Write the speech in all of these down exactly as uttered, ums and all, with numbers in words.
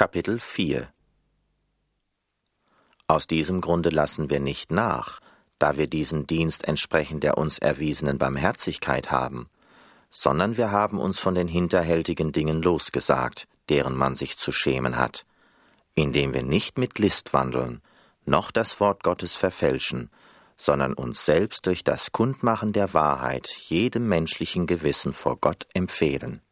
Kapitel vier. Aus diesem Grunde lassen wir nicht nach, da wir diesen Dienst entsprechend der uns erwiesenen Barmherzigkeit haben, sondern wir haben uns von den hinterhältigen Dingen losgesagt, deren man sich zu schämen hat, indem wir nicht mit List wandeln, noch das Wort Gottes verfälschen, sondern uns selbst durch das Kundmachen der Wahrheit jedem menschlichen Gewissen vor Gott empfehlen.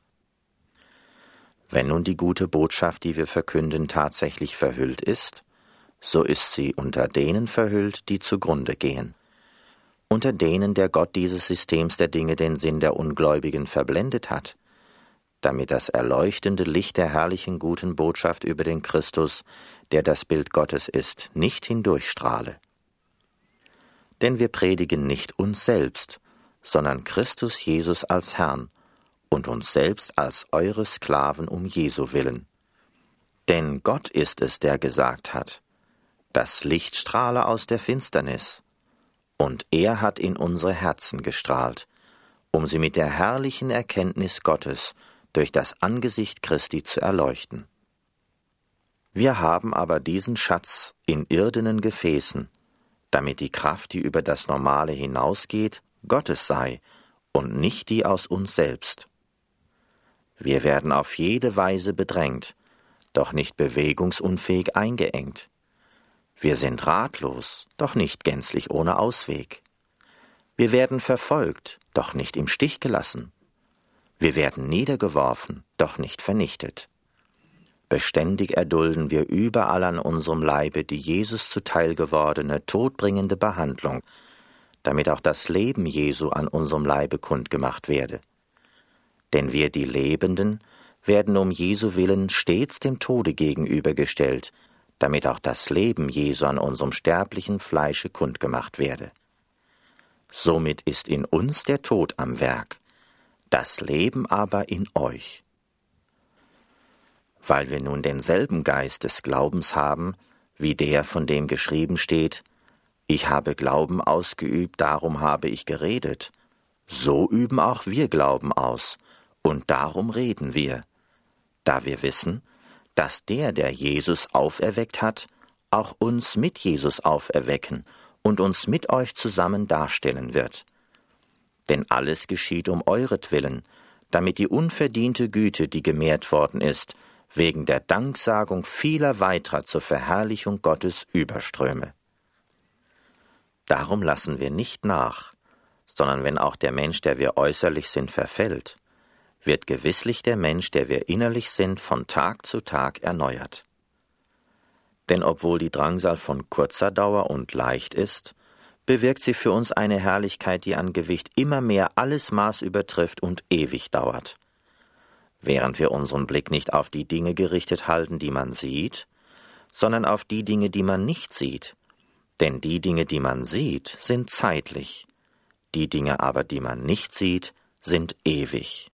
Wenn nun die gute Botschaft, die wir verkünden, tatsächlich verhüllt ist, so ist sie unter denen verhüllt, die zugrunde gehen. Unter denen der Gott dieses Systems der Dinge den Sinn der Ungläubigen verblendet hat, damit das erleuchtende Licht der herrlichen guten Botschaft über den Christus, der das Bild Gottes ist, nicht hindurchstrahle. Denn wir predigen nicht uns selbst, sondern Christus Jesus als Herrn, und uns selbst als eure Sklaven um Jesu willen. Denn Gott ist es, der gesagt hat, das Licht strahle aus der Finsternis, und er hat in unsere Herzen gestrahlt, um sie mit der herrlichen Erkenntnis Gottes durch das Angesicht Christi zu erleuchten. Wir haben aber diesen Schatz in irdenen Gefäßen, damit die Kraft, die über das Normale hinausgeht, Gottes sei und nicht die aus uns selbst. Wir werden auf jede Weise bedrängt, doch nicht bewegungsunfähig eingeengt. Wir sind ratlos, doch nicht gänzlich ohne Ausweg. Wir werden verfolgt, doch nicht im Stich gelassen. Wir werden niedergeworfen, doch nicht vernichtet. Beständig erdulden wir überall an unserem Leibe die Jesus zuteil gewordene, todbringende Behandlung, damit auch das Leben Jesu an unserem Leibe kundgemacht werde. Denn wir, die Lebenden, werden um Jesu willen stets dem Tode gegenübergestellt, damit auch das Leben Jesu an unserem sterblichen Fleische kundgemacht werde. Somit ist in uns der Tod am Werk, das Leben aber in euch. Weil wir nun denselben Geist des Glaubens haben, wie der, von dem geschrieben steht, ich habe Glauben ausgeübt, darum habe ich geredet, so üben auch wir Glauben aus, und darum reden wir, da wir wissen, dass der, der Jesus auferweckt hat, auch uns mit Jesus auferwecken und uns mit euch zusammen darstellen wird. Denn alles geschieht um euretwillen, damit die unverdiente Güte, die gemehrt worden ist, wegen der Danksagung vieler weiterer zur Verherrlichung Gottes überströme. Darum lassen wir nicht nach, sondern wenn auch der Mensch, der wir äußerlich sind, verfällt, wird gewisslich der Mensch, der wir innerlich sind, von Tag zu Tag erneuert. Denn obwohl die Drangsal von kurzer Dauer und leicht ist, bewirkt sie für uns eine Herrlichkeit, die an Gewicht immer mehr alles Maß übertrifft und ewig dauert. Während wir unseren Blick nicht auf die Dinge gerichtet halten, die man sieht, sondern auf die Dinge, die man nicht sieht. Denn die Dinge, die man sieht, sind zeitlich, die Dinge aber, die man nicht sieht, sind ewig.